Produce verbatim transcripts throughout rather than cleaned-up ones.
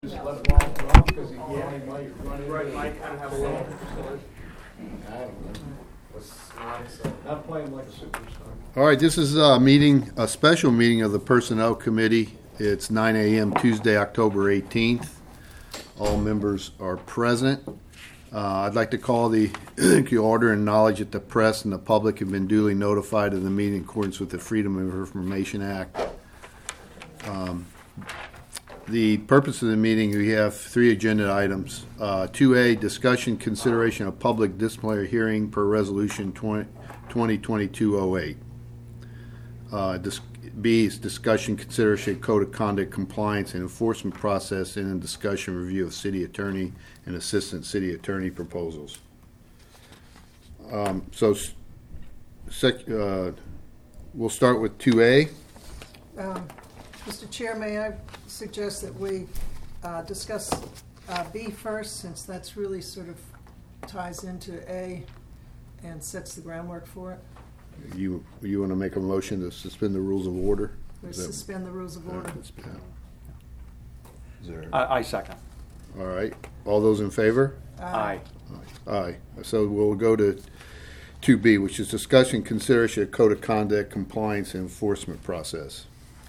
Just let it walk off because he yeah, he might run into Right, might kind of have a little. I don't know. Was not so. Not playing like a superstar. All right, this is a meeting, a special meeting of the Personnel Committee. It's nine a.m. Tuesday, October eighteenth. All members are present. Uh, I'd like to call the order and acknowledge that the press and the public have been duly notified of the meeting in accordance with the Freedom of Information Act. Um, the purpose of the meeting, we have three agenda items. Uh, two A, discussion, consideration of public disciplinary hearing per resolution twenty twenty-two oh eight. Uh, dis- B is discussion, consideration, code of conduct, compliance, and enforcement process, and a discussion review of city attorney and assistant city attorney proposals. Um, so, sec- uh, we'll start with two A. Um, Mister Chair, may I suggest that we uh, discuss uh, B first, since that's really sort of ties into A and sets the groundwork for it? You you want to make a motion to suspend the rules of order? We Is that- suspend the rules of order. Uh, it's- yeah. Is there? I, I second. All right. All those in favor? Aye. Aye. So we'll go to two B, which is discussion, consideration of code of conduct, compliance, and enforcement process.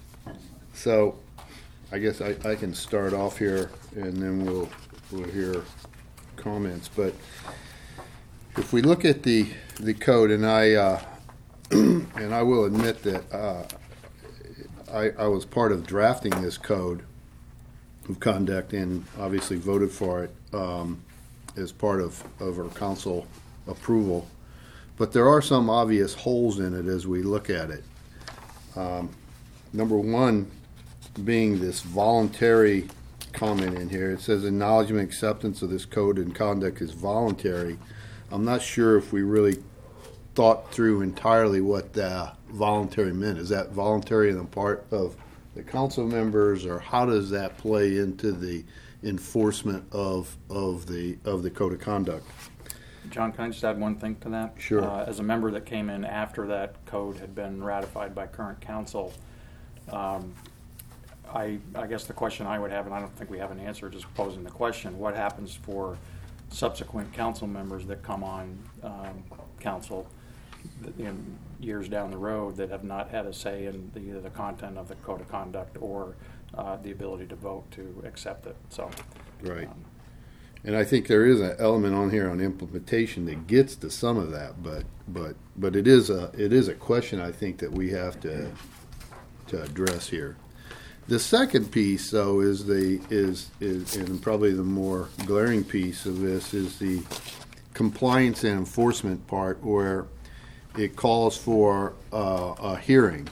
So I guess I, I can start off here, and then we'll we'll hear comments. But if we look at the the code, and I uh, and I will admit that uh, I, I was part of drafting this code of conduct and obviously voted for it um, as part of, of our council approval. But there are some obvious holes in it as we look at it. Um, number one being this voluntary comment in here. It says acknowledgement acceptance of this code and conduct is voluntary. I'm not sure if we really thought through entirely what the voluntary meant. Is that voluntary on the part of the council members, or how does that play into the enforcement of of the of the code of conduct? John, can I just add one thing to that? Sure. Uh, as a member that came in after that code had been ratified by current council, um, I, I guess the question I would have, and I don't think we have an answer, just posing the question: what happens for subsequent council members that come on um, council in years down the road that have not had a say in the, either the content of the code of conduct or uh, the ability to vote to accept it? So, Right. um, And I think there is an element on here on implementation that gets to some of that, but but but it is a it is a question I think that we have to to address here. The second piece, though, is the is is and probably the more glaring piece of this is the compliance and enforcement part, where it calls for uh, a hearing,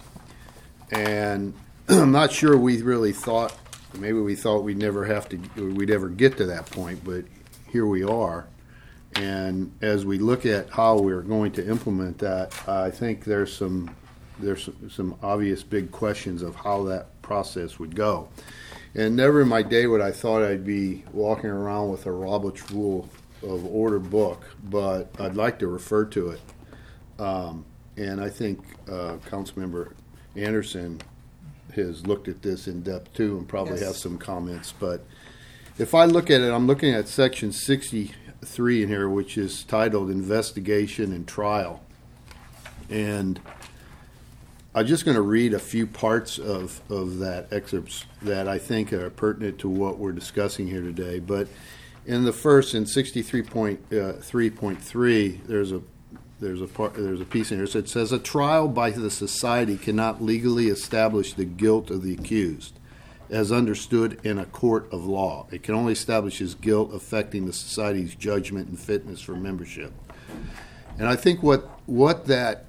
and I'm not sure we really thought. Maybe we thought we'd never have to, we'd ever get to that point, but here we are. And as we look at how we're going to implement that, I think there's some there's some obvious big questions of how that process would go. And never in my day would I thought I'd be walking around with a Robert's Rule of Order book, but I'd like to refer to it. Um, and I think uh, Councilmember Anderson has looked at this in depth too, and probably Yes. has some comments. But if I look at it, I'm looking at section sixty-three in here, which is titled Investigation and Trial. And I'm just going to read a few parts of, of that excerpts that I think are pertinent to what we're discussing here today. But in the first, in sixty-three point three point three, there's a There's a part, there's a piece in here that says a trial by the society cannot legally establish the guilt of the accused, as understood in a court of law. It can only establish his guilt affecting the society's judgment and fitness for membership. And I think what what that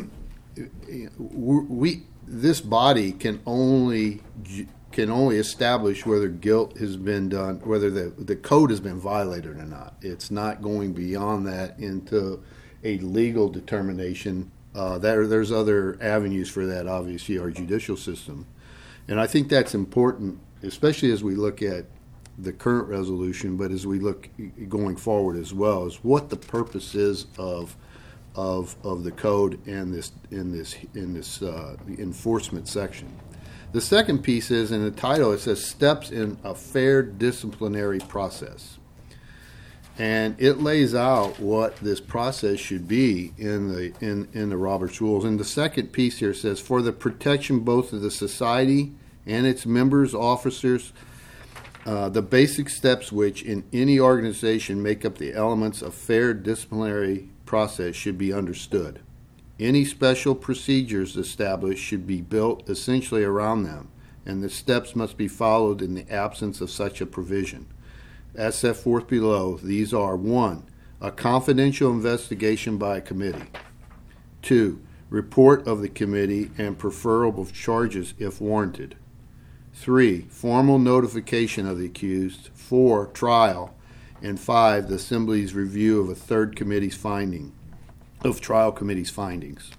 we this body can only can only establish whether guilt has been done, whether the the code has been violated or not. It's not going beyond that into a legal determination. Uh, there, there's other avenues for that, obviously, our judicial system. And I think that's important, especially as we look at the current resolution, but as we look going forward as well, is what the purpose is of of of the code and this in this in this uh, enforcement section. The second piece is, in the title, it says steps in a fair disciplinary process. And it lays out what this process should be in the in, in the Roberts Rules. And the second piece here says, for the protection both of the society and its members, officers, uh, the basic steps which in any organization make up the elements of fair disciplinary process should be understood. Any special procedures established should be built essentially around them, and the steps must be followed in the absence of such a provision. As set forth below, these are: one, a confidential investigation by a committee; two, report of the committee and preferable charges if warranted; three, formal notification of the accused; four, trial; and five, the Assembly's review of a third committee's finding, of trial committee's findings.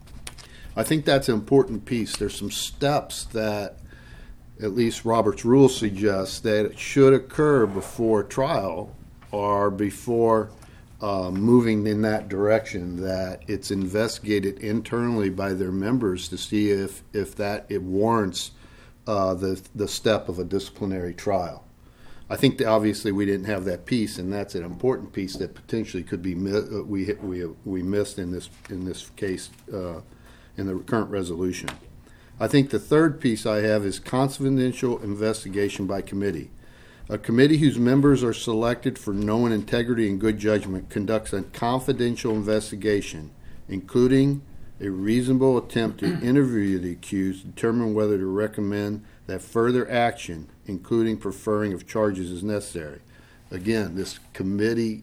I think that's an important piece. There's some steps that at least Robert's Rules suggests that it should occur before trial or before uh, moving in that direction, that it's investigated internally by their members to see if, if that it warrants uh, the, the step of a disciplinary trial. I think that obviously we didn't have that piece, and that's an important piece that potentially could be mi- uh, we we we missed in this in this case uh, in the current resolution. I think the third piece I have is confidential investigation by committee. A committee whose members are selected for known integrity and good judgment conducts a confidential investigation, including a reasonable attempt to interview the accused, determine whether to recommend that further action, including preferring of charges, is necessary. Again, this committee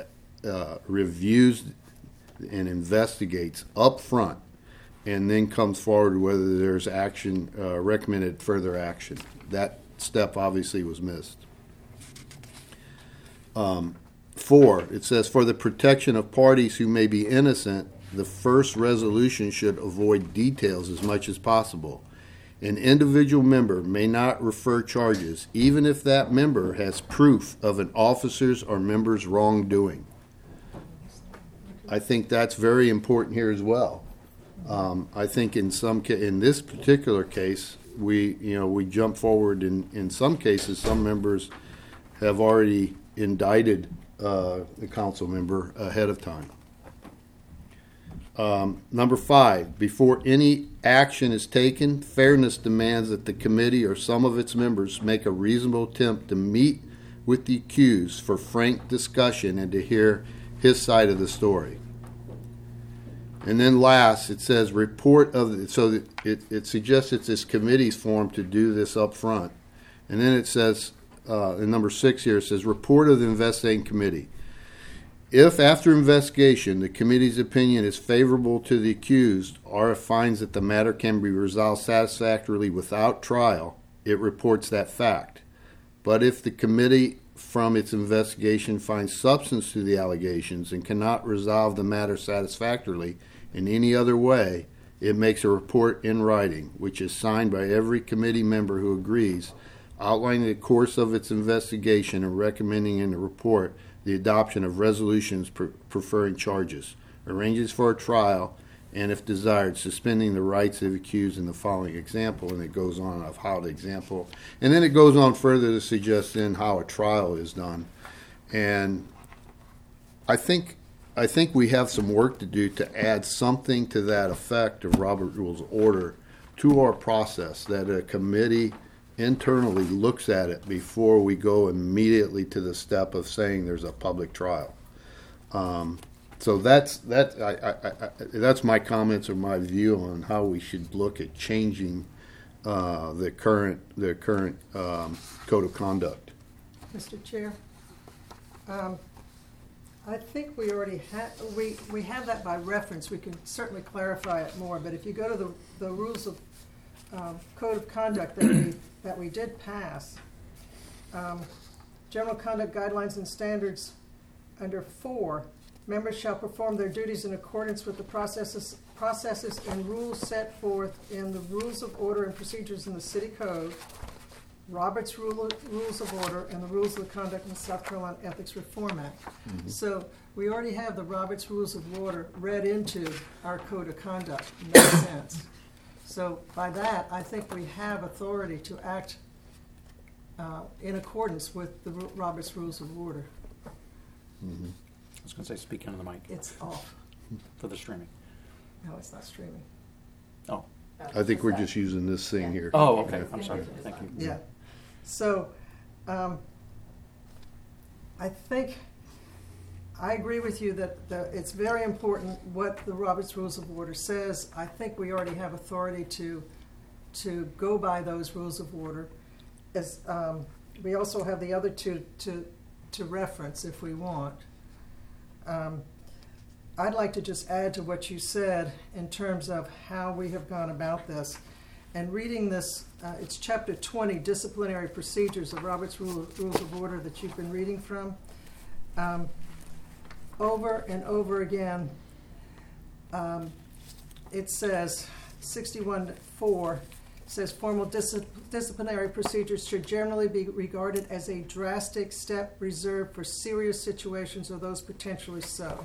uh, reviews and investigates up front, and then comes forward whether there's action, uh, recommended further action. That step obviously was missed. Um, four, it says, for the protection of parties who may be innocent, the first resolution should avoid details as much as possible. An individual member may not refer charges, even if that member has proof of an officer's or member's wrongdoing. I think that's very important here as well. Um, I think in some ca- in this particular case, we you know we jump forward. In in some cases, some members have already indicted uh, the council member ahead of time. Um, number five, before any action is taken, fairness demands that the committee or some of its members make a reasonable attempt to meet with the accused for frank discussion and to hear his side of the story. And then last, it says report of the, so that it, it suggests it's this committee's form to do this up front. And then it says, uh, in number six here, it says report of the investigating committee. If after investigation the committee's opinion is favorable to the accused, or it finds that the matter can be resolved satisfactorily without trial, it reports that fact. But if the committee from its investigation finds substance to the allegations and cannot resolve the matter satisfactorily in any other way, it makes a report in writing, which is signed by every committee member who agrees, outlining the course of its investigation and recommending in the report the adoption of resolutions pre- preferring charges, arranges for a trial, and if desired, suspending the rights of the accused in the following example. And it goes on of how the example, and then it goes on further to suggest then how a trial is done. And I think I think we have some work to do to add something to that effect of Robert Rules of Order to our process, that a committee internally looks at it before we go immediately to the step of saying there's a public trial. Um, so that's that. I, I, I, that's my comments or my view on how we should look at changing uh, the current the current um, code of conduct. Mister Chair, um, I think we already have we we have that by reference. We can certainly clarify it more. But if you go to the the rules of um, code of conduct that we that we did pass, um, general conduct guidelines and standards under four, members shall perform their duties in accordance with the processes processes and rules set forth in the rules of order and procedures in the city code, Robert's Rule, Rules of Order, and the Rules of Conduct in the South Carolina Ethics Reform Act. Mm-hmm. So we already have the Robert's Rules of Order read into our code of conduct in that sense. So by that, I think we have authority to act uh, in accordance with the Ru- Robert's Rules of Order. Mhm. I was going to say, speak into the mic It's off. for the streaming. No, it's not streaming. Oh, I think we're just using this thing here. oh, okay, I'm sorry, thank you. Yeah. So, um, I think, I agree with you that the, it's very important what the Robert's Rules of Order says. I think we already have authority to, to go by those rules of order. As, um, we also have the other two to, to reference if we want. Um, I'd like to just add to what you said in terms of how we have gone about this. And reading this, uh, it's chapter twenty, Disciplinary Procedures of Robert's Rule, Rules of Order that you've been reading from. Um, over and over again, um, it says, sixty-one four says, formal dis- disciplinary procedures should generally be regarded as a drastic step reserved for serious situations or those potentially so.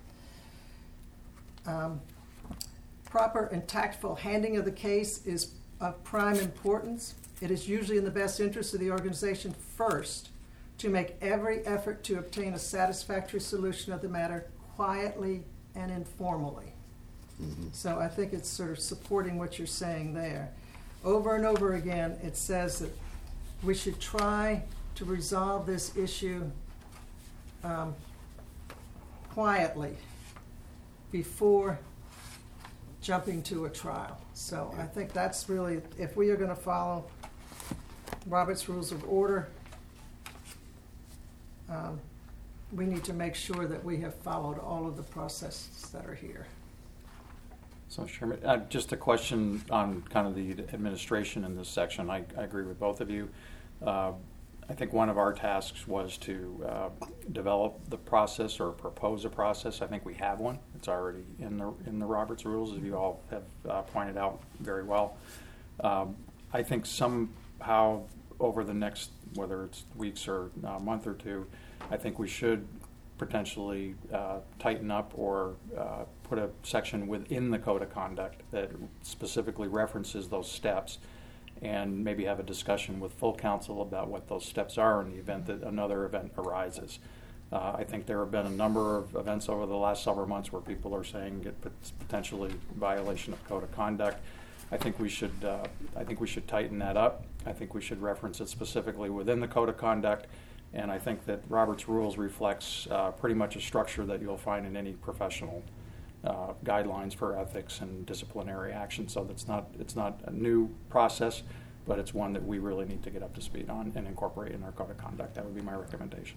Um, proper and tactful handling of the case is of prime importance. It is usually in the best interest of the organization first to make every effort to obtain a satisfactory solution of the matter quietly and informally. Mhm. So I think it's sort of supporting what you're saying there. Over and over again, it says that we should try to resolve this issue um, quietly before jumping to a trial. So I think that's really, if we are going to follow Robert's Rules of Order, um, we need to make sure that we have followed all of the processes that are here. So, Mister Chairman, uh, just a question on kind of the administration in this section. I, I agree with both of you. Uh, I think one of our tasks was to uh, develop the process or propose a process. I think we have one. It's already in the in the Roberts Rules, as you all have uh, pointed out very well. Um, I think somehow over the next, whether it's weeks or a month or two, I think we should potentially uh, tighten up or uh, put a section within the Code of Conduct that specifically references those steps, and maybe have a discussion with full council about what those steps are in the event that another event arises. Uh, I think there have been a number of events over the last several months where people are saying it's potentially violation of Code of Conduct. I think we should. Uh, I think we should tighten that up. I think we should reference it specifically within the Code of Conduct, and I think that Robert's Rules reflects uh, pretty much a structure that you'll find in any professional uh, guidelines for ethics and disciplinary action. So that's not. It's not a new process, but it's one that we really need to get up to speed on and incorporate in our Code of Conduct. That would be my recommendation.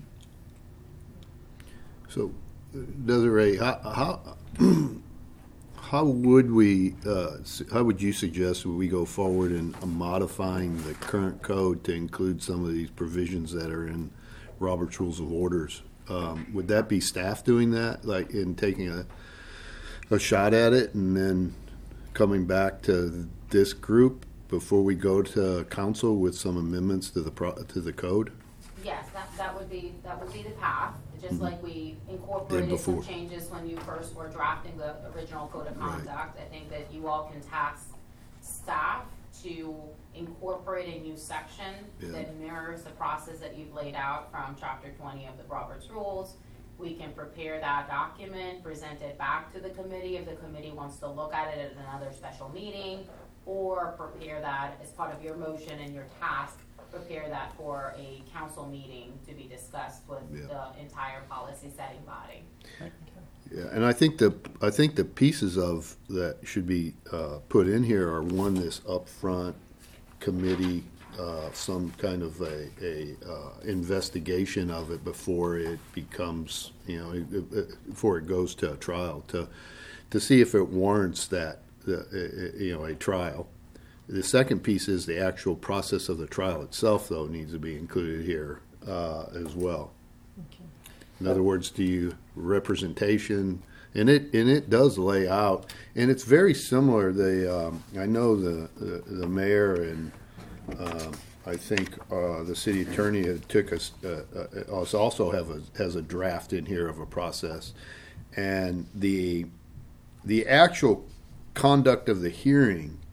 So, uh, Desiree, how how, how would we? Uh, s- how would you suggest we go forward in uh, modifying the current code to include some of these provisions that are in Robert's Rules of Orders? Um, would that be staff doing that, like in taking a a shot at it and then coming back to this group before we go to council with some amendments to the pro- to the code? Yes, that, that would be, that would be the path, just Mhm. like we Did incorporated some before. changes when you first were drafting the original code of Right. conduct. I think that you all can task staff to incorporate a new section Yeah. that mirrors the process that you've laid out from chapter twenty of the Roberts Rules. We can prepare that document, present it back to the committee if the committee wants to look at it at another special meeting, or prepare that as part of your motion and your task, prepare that for a council meeting to be discussed with Yeah. the entire policy setting body. Yeah, and I think the I think the pieces of that should be uh, put in here are one, this upfront committee, uh, some kind of a, a uh, investigation of it before it becomes, you know, it- it- before it goes to a trial, to to see if it warrants that, the, uh, you know, a trial. The second piece is the actual process of the trial itself, though, needs to be included here uh, as well. Okay. In other words, do you representation, and it and it does lay out, and it's very similar. The um, I know the the, the mayor and um, I think uh, the city attorney had took us uh, uh, us also have a has a draft in here of a process, and the the actual conduct of the hearing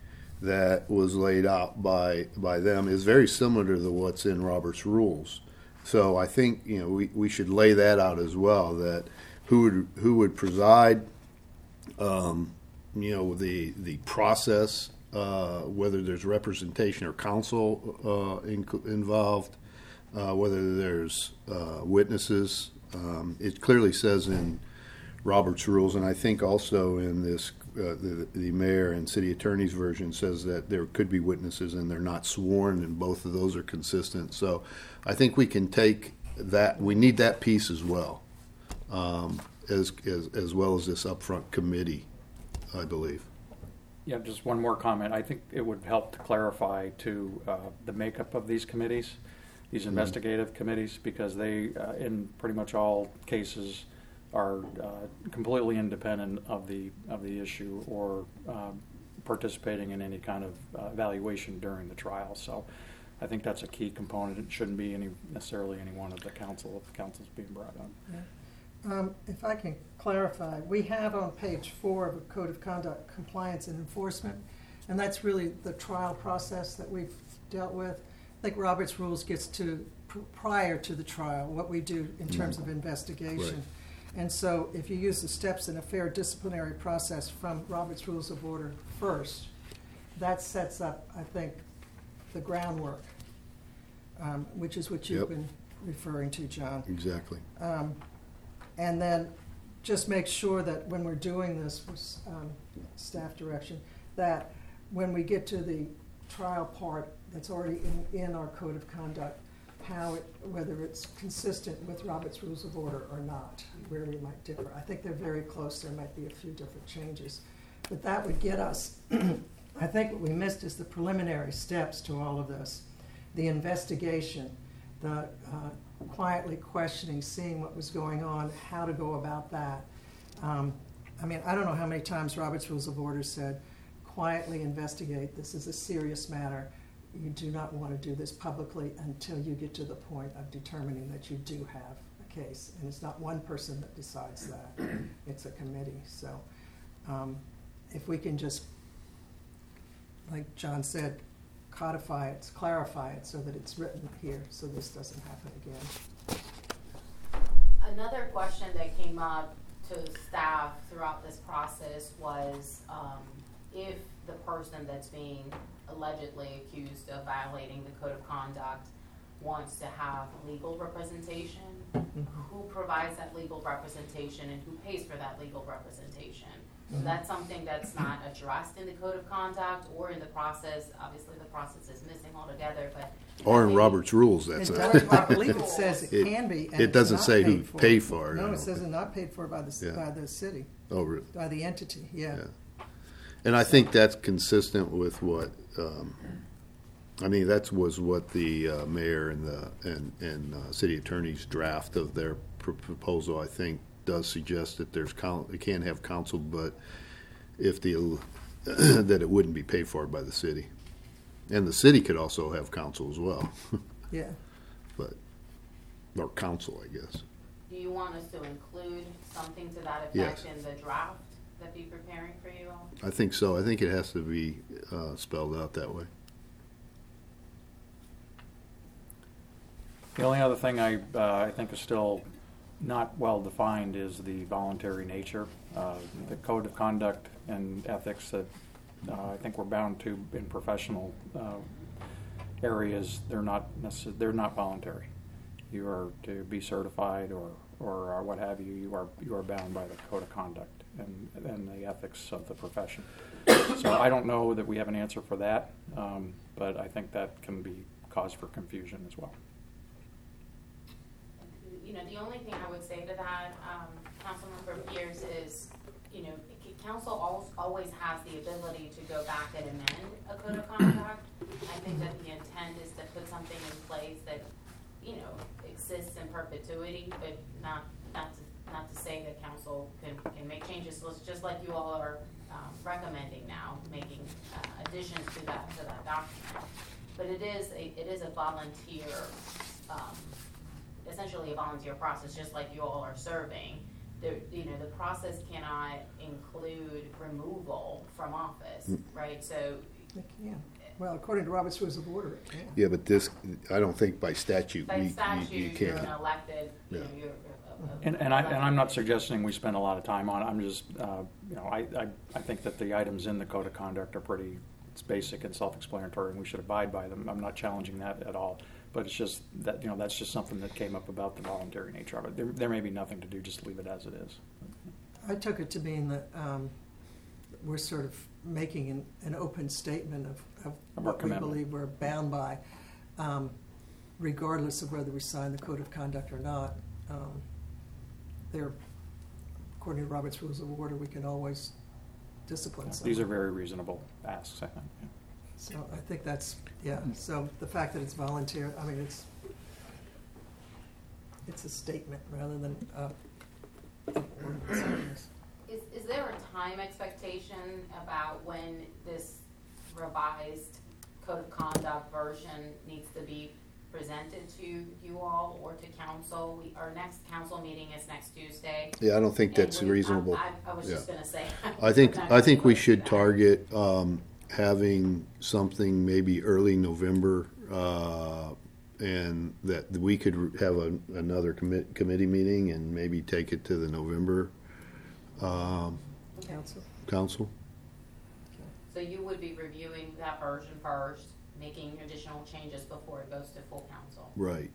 that was laid out by, by them is very similar to what's in Robert's rules. So I think, you know, we, we should lay that out as well, that who would, who would preside, um, you know, the, the process, uh, whether there's representation or counsel, uh, in, involved, uh, whether there's, uh, witnesses. Um, it clearly says in Robert's rules, and I think also in this, uh, the, the mayor and city attorney's version says that there could be witnesses and they're not sworn, and both of those are consistent. So I think we can take that, we need that piece as well, um, as, as, as well as this upfront committee, I believe. Yeah, just one more comment. I think it would help to clarify to uh, the makeup of these committees, these investigative committees, because they, uh, in pretty much all cases, are uh, completely independent of the of the issue or uh, participating in any kind of uh, evaluation during the trial. So I think that's a key component. It shouldn't be any necessarily any one of the council if the council's being brought up. Yeah. Um, if I can clarify, we have on page four of the Code of Conduct Compliance and Enforcement, and that's really the trial process that we've dealt with. I think Robert's Rules gets to pr- prior to the trial, what we do in terms of investigation. Right. And so if you use the steps in a fair disciplinary process from Robert's Rules of Order first, that sets up, I think, the groundwork, um, which is what you've Yep. been referring to, John. Exactly. Um, and then just make sure that when we're doing this with um, staff direction, that when we get to the trial part that's already in, in our Code of Conduct, how it, whether it's consistent with Robert's Rules of Order or not, where we might differ. I think they're very close. There might be a few different changes. But that would get us, I think what we missed is the preliminary steps to all of this. The investigation, the uh, quietly questioning, seeing what was going on, how to go about that. Um, I mean, I don't know how many times Robert's Rules of Order said, quietly investigate. This is a serious matter. You do not want to do this publicly until you get to the point of determining that you do have a case. And it's not one person that decides that. It's a committee. So um, if we can just, like John said, codify it, clarify it so that it's written here so this doesn't happen again. Another question that came up to staff throughout this process was um, if the person that's being allegedly accused of violating the Code of Conduct wants to have legal representation, mm-hmm. who provides that legal representation and who pays for that legal representation? Mm-hmm. So that's something that's not addressed in the Code of Conduct or in the process. Obviously, the process is missing altogether, but Or in Robert's Rules, that's It it. does, I believe it says it It- can be, and it it's doesn't not say who paid for. paid for it, I No, don't it says think. it's not paid for by the, c- Yeah. by the city, Oh, really? by the entity, yeah. Yeah. And I think that's consistent with what, um, I mean, that was what the uh, mayor and the, and, and uh, city attorney's draft of their pr- proposal, I think, does suggest that there's, coun- it can have counsel, but if the, that it wouldn't be paid for by the city. And the city could also have counsel as well, Yeah. but, or counsel, I guess. do you want us to include something to that Yes. effect in the draft that be preparing for you all? I think so. I think it has to be uh, spelled out that way. The only other thing I, uh, I think is still not well defined is the voluntary nature. Uh, the code of conduct and ethics that uh, I think we're bound to in professional uh, areas, they're not necess- they're not voluntary. You are to be certified or, or uh, what have you, you are, you are bound by the code of conduct and, and the ethics of the profession. So I don't know that we have an answer for that, um, but I think that can be cause for confusion as well. You know, the only thing I would say to that, um, Councilmember Pierce, is, you know, c- council al- always has the ability to go back and amend a code of conduct. I think that the intent is to put something in place that, you know, exists in perpetuity, but not not to not to say that council can, can make changes. So it's just like you all are um, recommending now, making uh, additions to that to that document. But it is a it is a volunteer. Um, essentially a volunteer process, just like you all are serving. The, you know, the process cannot include removal from office, right? So They can. Well, according to Robert's Rules of Order, it can. Yeah, but this, I don't think by statute, By we, statute, you, you you're an can't. elected, you know, Yeah. you're. a- a- And, and I, and I'm not suggesting we spend a lot of time on it, I'm just, uh, you know, I, I, I think that the items in the code of conduct are pretty, it's basic and self-explanatory, and we should abide by them. I'm not challenging that at all, but it's just that, you know, that's just something that came up about the voluntary nature of it. There, there may be nothing to do, just leave it as it is. I took it to mean that um, we're sort of making an, an open statement of, of Of our what we commitment. believe we're bound by, um, regardless of whether we sign the code of conduct or not. Um, there, according to Robert's Rules of Order, we can always discipline someone. These are very reasonable asks, I think. yeah. So I think that's, yeah, so the fact that it's volunteer, I mean, it's, it's a statement rather than a an ordinance. Is, is there a time expectation about when this revised code of conduct version needs to be presented to you all or to council? We, our next council meeting is next Tuesday. Yeah, I don't think And that's we- reasonable. I, I I was just Yeah. gonna say. I think, we're not I think gonna we do should that. target, um, having something maybe early November, uh, and that we could have a, another commit, committee meeting and maybe take it to the November, um, Council? council. So you would be reviewing that version first, making additional changes before it goes to full council. Right.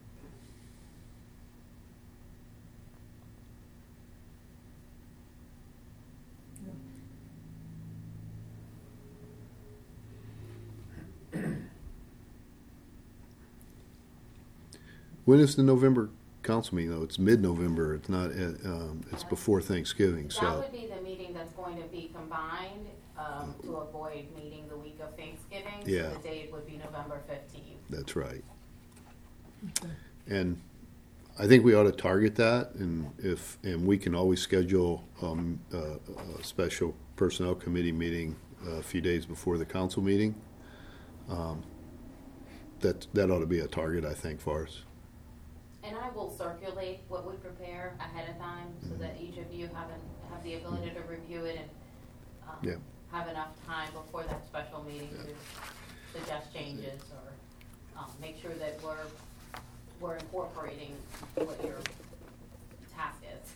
When is the November council meeting, though? It's mid-November, it's not, at, um, it's before Thanksgiving, That so, would be the meeting that's going to be combined, um, to avoid meeting the week of Thanksgiving. Yeah. So the date would be November fifteenth. that's right. Okay. And I think we ought to target that, and if, and we can always schedule, um, a, a special personnel committee meeting a few days before the council meeting. Um, That, that ought to be a target, I think, for us. And I will circulate what we prepare ahead of time so that each of you have, an- have the ability to review it and, um, Yeah. have enough time before that special meeting to suggest changes or, um, make sure that we're, we're incorporating what your task is.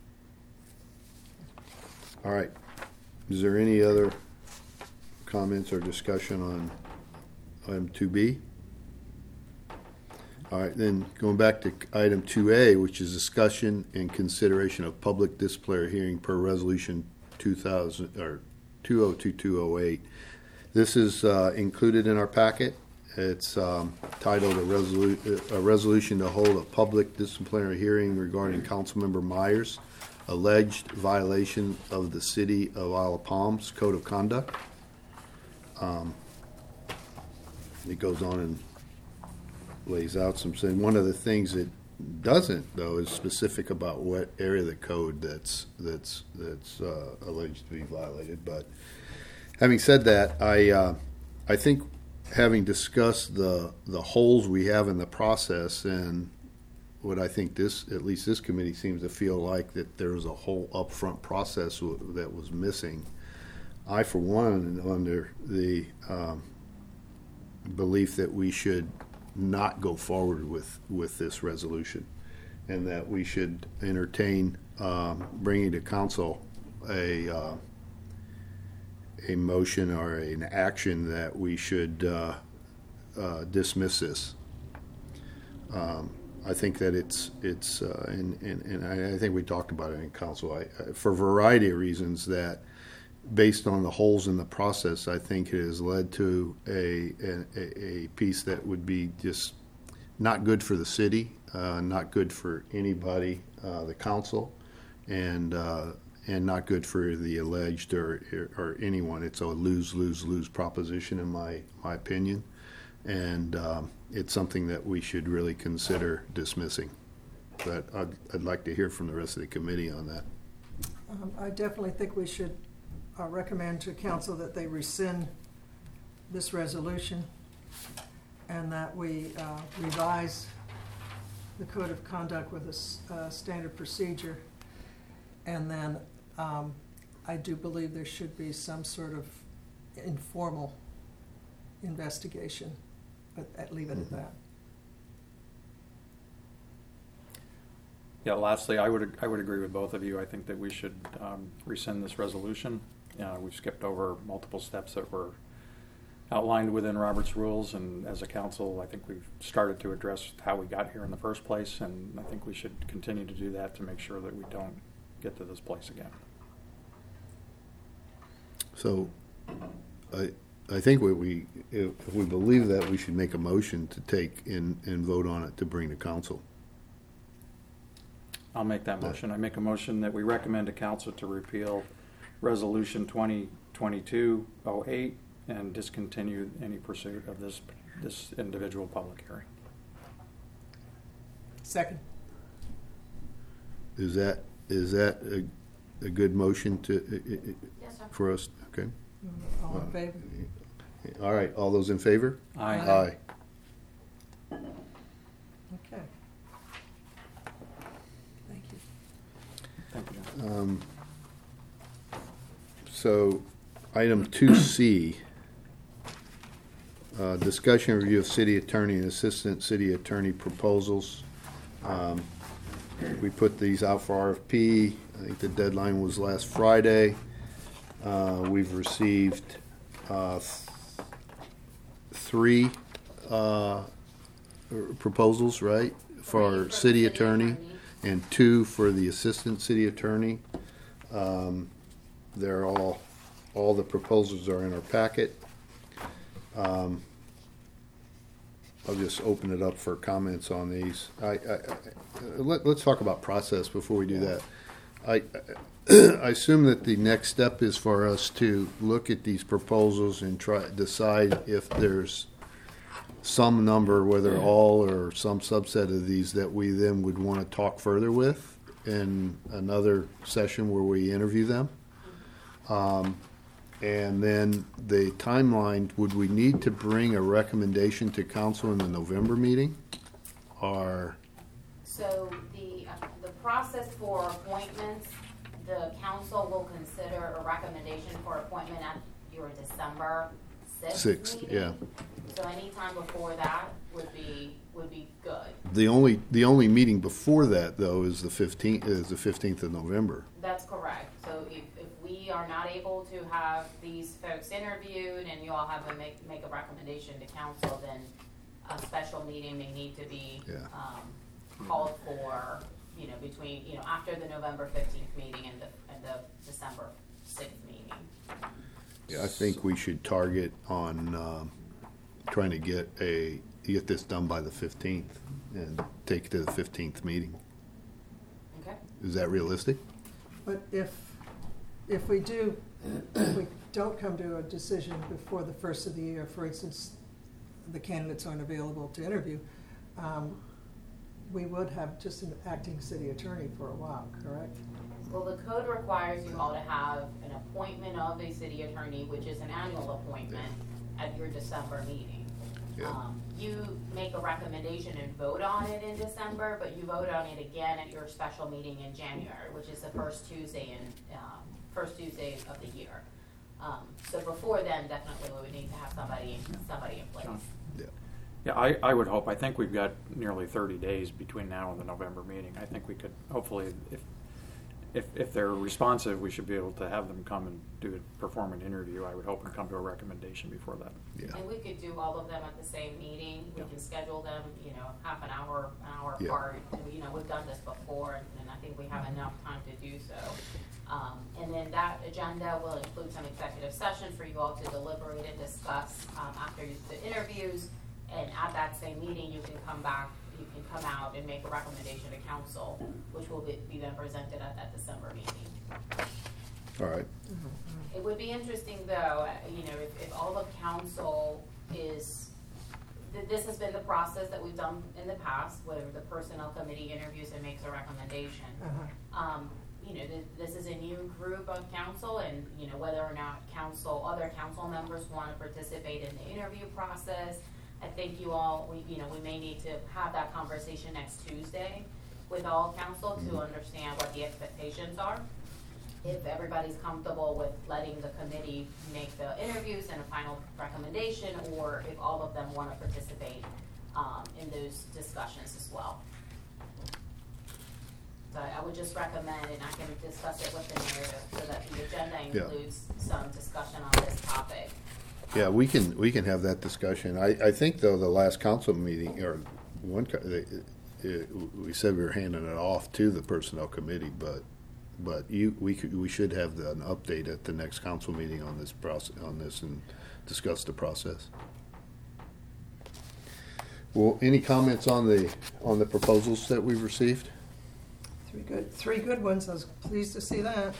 All right. Is there any other comments or discussion on item two B? All right, then going back to item two A, which is discussion and consideration of public disciplinary hearing per resolution two thousand, or two oh two two oh eight. This is uh, included in our packet. It's um, titled a, resolu- a resolution to hold a public disciplinary hearing regarding Councilmember Myers' alleged violation of the City of Isle of Palms Code of Conduct. Um, it goes on and lays out some, saying one of the things it doesn't, though, is specific about what area of the code that's that's that's uh, alleged to be violated. But having said that, I uh, I think having discussed the the holes we have in the process and what I think this, at least this committee seems to feel like that there was a whole upfront process w- that was missing. I, for one, am under the um, belief that we should not go forward with, with this resolution, and that we should entertain um, bringing to council a uh, a motion or an action that we should uh, uh, dismiss this. Um, I think that it's it's uh, and and, and I, I think we talked about it in council I, I, for a variety of reasons that. Based on the holes in the process, I think it has led to a a, a piece that would be just not good for the city, uh, not good for anybody, uh, the council, and uh, and not good for the alleged or or anyone. It's a lose lose lose proposition in my my opinion, and um, it's something that we should really consider dismissing. But I'd, I'd like to hear from the rest of the committee on that. Um, I definitely think we should uh, recommend to council that they rescind this resolution and that we uh, revise the code of conduct with a s- uh, standard procedure. And then um, I do believe there should be some sort of informal investigation, but I'd leave it at that. Yeah, lastly, I would, I would agree with both of you. I think that we should um, rescind this resolution. Uh, We've skipped over multiple steps that were outlined within Robert's rules, and as a council, I think we've started to address how we got here in the first place, and I think we should continue to do that to make sure that we don't get to this place again. So, I, I think what we, if if we believe that, we should make a motion to take and, and vote on it to bring to council. I'll make that motion. I make a motion that we recommend to council to repeal Resolution twenty twenty-two oh eight and discontinue any pursuit of this, this individual public hearing. Second. Is that, is that a, a good motion to, i- i- Yes, sir. for us? Okay. All in favor? All right, all those in favor? Aye. Aye. Okay. Thank you. Thank you, John. Um, So, item two C, uh, discussion review of city attorney and assistant city attorney proposals. Um, We put these out for R F P. I think the deadline was last Friday. Uh, We've received uh, th- three uh, proposals, right? Three For the city attorney and two for the assistant city attorney. Um, They're all, all the proposals are in our packet. Um, I'll just open it up for comments on these. I, I, I- let, let's talk about process before we do that. I, I assume that the next step is for us to look at these proposals and try, decide if there's some number, whether all or some subset of these, that we then would want to talk further with in another session where we interview them. Um, and then the timeline, would we need to bring a recommendation to council in the November meeting? Or, So the, uh, the process for appointments, the council will consider a recommendation for appointment at your December sixth Sixth, meeting. yeah. So anytime before that would be, would be good. the only, the only meeting before that, though, is the fifteenth, is the fifteenth of November. That's correct. So if, if we are not able to have these folks interviewed and you all have to make, make a recommendation to council, then a special meeting may need to be, Yeah. um, called for, you know, between, you know, after the November fifteenth meeting and the, and the December sixth meeting. Yeah, I think we should target on, um, trying to get a, get this done by the fifteenth and take it to the fifteenth meeting. Okay? Is that realistic? But if, if we do, if we don't come to a decision before the first of the year, for instance, the candidates aren't available to interview, um, we would have just an acting city attorney for a while, correct? Well, the code requires you all to have an appointment of a city attorney, which is an annual appointment, at your December meeting. Yeah. Um, you make a recommendation and vote on it in December, but you vote on it again at your special meeting in January, which is the first Tuesday in, um, first Tuesday of the year. Um, so before then, definitely we would need to have somebody, somebody in place. John? Yeah. Yeah, I, I would hope, I think we've got nearly thirty days between now and the November meeting. I think we could, hopefully, if, if, if they're responsive, we should be able to have them come and do, perform an interview, I would hope, and come to a recommendation before that. Yeah. And we could do all of them at the same meeting. We Yeah. can schedule them, you know, half an hour, an hour Yeah. apart. And, You know, we've done this before, and, and I think we have enough time to do so. Um, and then that agenda will include some executive session for you all to deliberate and discuss um, after you- the interviews. And at that same meeting, you can come back, you can come out and make a recommendation to council, which will be, be then presented at that December meeting. All right. It would be interesting, though, uh, you know, if, if all of council is, th- this has been the process that we've done in the past, where the personnel committee interviews and makes a recommendation. Uh-huh. Um, you know, th- this is a new group of council, and, you know, whether or not council, other council members want to participate in the interview process, I think you all, we, you know, we may need to have that conversation next Tuesday with all council to understand what the expectations are. if everybody's comfortable with letting the committee make the interviews and a final recommendation, or if all of them want to participate um, in those discussions as well. So I would just recommend, and I can discuss it with the narrative, so that the agenda Yeah. includes some discussion on this topic. Yeah, we can, we can have that discussion. I, I think though, the last council meeting, or one, co- they- it- we said we were handing it off to the personnel committee, but, but you, we could, we should have the- an update at the next council meeting on this process, on this, and discuss the process. Well, any comments on the, on the proposals that we've received? Three good, three good ones. I was pleased to see that.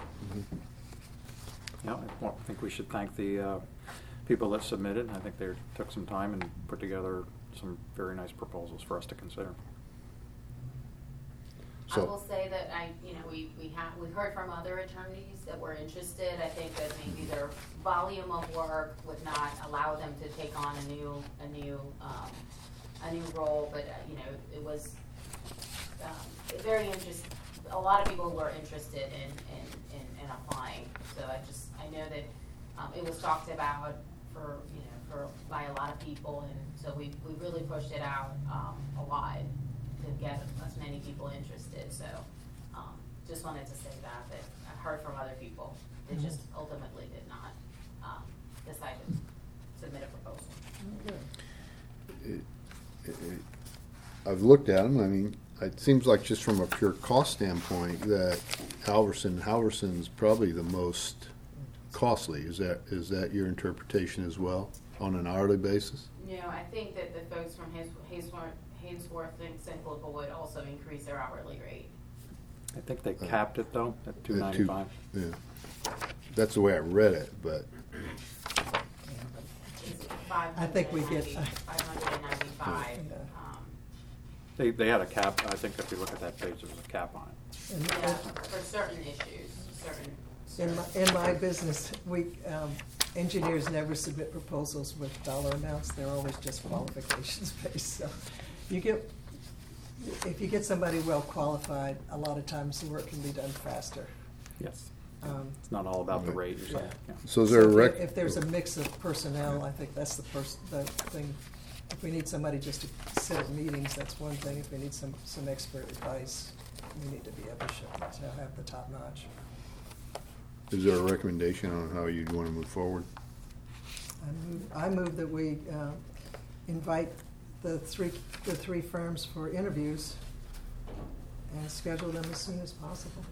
Yeah, I wa- think we should thank the uh, people that submitted. I think they took some time and put together some very nice proposals for us to consider. I So- will say that I, you know, we, we have, we heard from other attorneys that were interested. I think that maybe their volume of work would not allow them to take on a new, a new, um, a new role, but, uh, you know, it was, um, very interest, a lot of people were interested in, in, in, in applying. So I just, I know that, um, it was talked about for, you know, for, by a lot of people, and so we, we really pushed it out, um, a lot to get as many people interested, so, um, just wanted to say that, that I heard from other people, they just ultimately did not, um, decide to submit a proposal. It- it- I've looked at them, I mean, it seems like just from a pure cost standpoint, that Halverson, Halverson's probably the most costly. Is that, is that your interpretation as well, on an hourly basis? You know, I think that the folks from Hays- Haysworth, Haysworth and Central would also increase their hourly rate. I think they capped it though at two ninety-five. Yeah, that's the way I read it, but, I think we get- Five hundred and ninety-five, Yeah. um, They, they had a cap, I think if you look at that page, there was a cap on it. And- yeah, for certain issues, certain. In my, in my business, we, um, engineers never submit proposals with dollar amounts, they're always just qualifications based, so you get, if you get somebody well qualified, a lot of times the work can be done faster. Yes. Um, It's not all about the rate or something. Yeah. yeah. so is there a if rec? there- If there's a mix of personnel, I think that's the first, the thing. If we need somebody just to sit at meetings, that's one thing. If we need some, some expert advice, we need to be able to show- to have the top notch. Is there a recommendation on how you'd want to move forward? I move, I move that we uh, invite the three, the three firms for interviews and schedule them as soon as possible.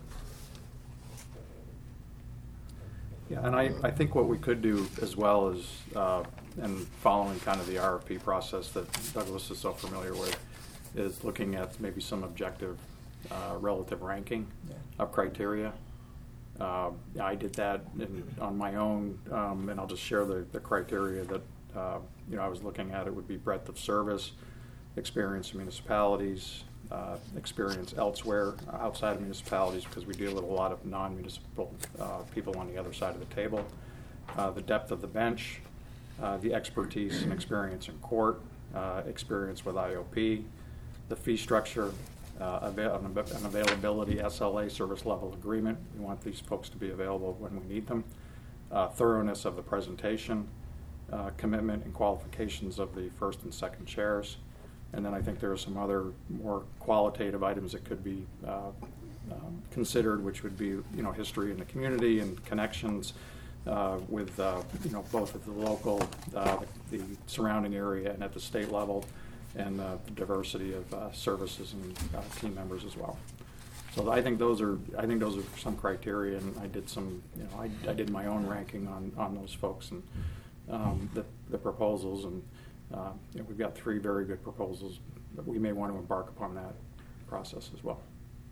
Yeah, and I, I think what we could do as well is, uh, and following kind of the R F P process that Douglas is so familiar with, is looking at maybe some objective uh, relative ranking Yeah. of criteria. Uh, I did that in, on my own, um, and I'll just share the, the criteria that uh, you know I was looking at. It would be breadth of service, experience in municipalities, uh, experience elsewhere uh, outside of municipalities, because we deal with a lot of non-municipal uh, people on the other side of the table. Uh, the depth of the bench, uh, the expertise and experience in court, uh, experience with I O P, the fee structure, uh, avail- an av- an availability S L A, service level agreement. We want these folks to be available when we need them. Uh, thoroughness of the presentation, uh, commitment and qualifications of the first and second chairs. And then I think there are some other more qualitative items that could be uh, um, considered, which would be, you know, history in the community and connections uh, with, uh, you know, both at the local, uh, the surrounding area and at the state level, and uh, the diversity of uh, services and uh, team members as well. So I think those are, I think those are some criteria, and I did some, you know, I, I did my own ranking on, on those folks and um, the, the proposals, and uh, you know, we've got three very good proposals, but we may want to embark upon that process as well.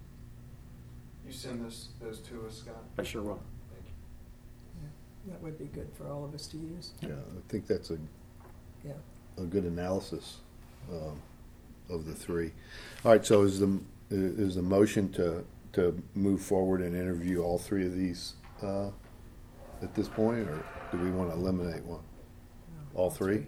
You send this, those to us, Scott? I sure will. Thank you. Yeah, that would be good for all of us to use. Yeah, I think that's a, Yeah. a good analysis um, of the three. All right, so is the, is the motion to, to move forward and interview all three of these uh, at this point, or do we want to eliminate one? No, All three?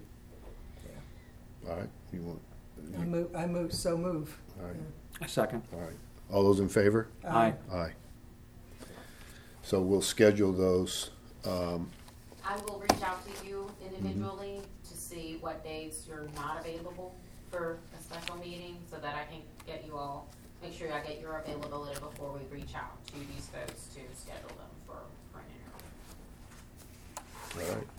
Yeah. All right, you want? I move, I move, so move. All right. Yeah. Second. All right. All those in favor? Aye. Aye. So we'll schedule those. Um, I will reach out to you individually to see what dates you're not available for a special meeting, so that I can get you all, make sure I get your availability before we reach out to these folks to schedule them for, for an interview. all right.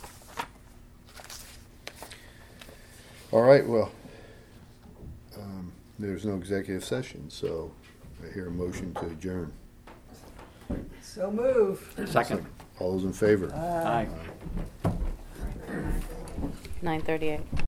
All right, well, um, there's no executive session, so I hear a motion to adjourn. So move. Second. All those in favor? Aye. nine thirty-eight.